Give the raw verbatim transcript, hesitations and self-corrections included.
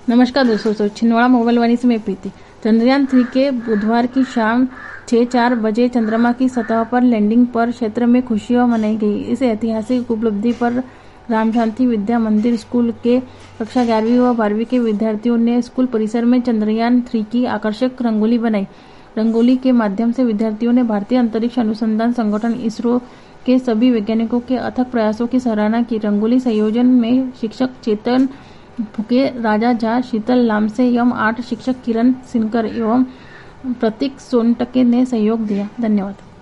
नमस्कार दोस्तों, छिंदवाड़ा मोबाइल वाणी से मैं प्रीति। चंद्रयान थ्री के बुधवार की शाम छह चार बजे चंद्रमा की सतह पर लैंडिंग पर क्षेत्र में खुशियां मनाई गई। इस ऐतिहासिक उपलब्धि पर रामशांति विद्या मंदिर स्कूल के कक्षा ग्यारहवीं व बारहवीं के विद्यार्थियों ने स्कूल परिसर में चंद्रयान थ्री की आकर्षक रंगोली बनाई। रंगोली के माध्यम से विद्यार्थियों ने भारतीय अंतरिक्ष अनुसंधान संगठन इसरो के सभी वैज्ञानिकों के अथक प्रयासों की सराहना की। रंगोली संयोजन में शिक्षक चेतन फुके, राजा झा, शीतल लामसे एवं आठ शिक्षक किरण सिनकर एवं प्रतीक सोनटके ने सहयोग दिया। धन्यवाद।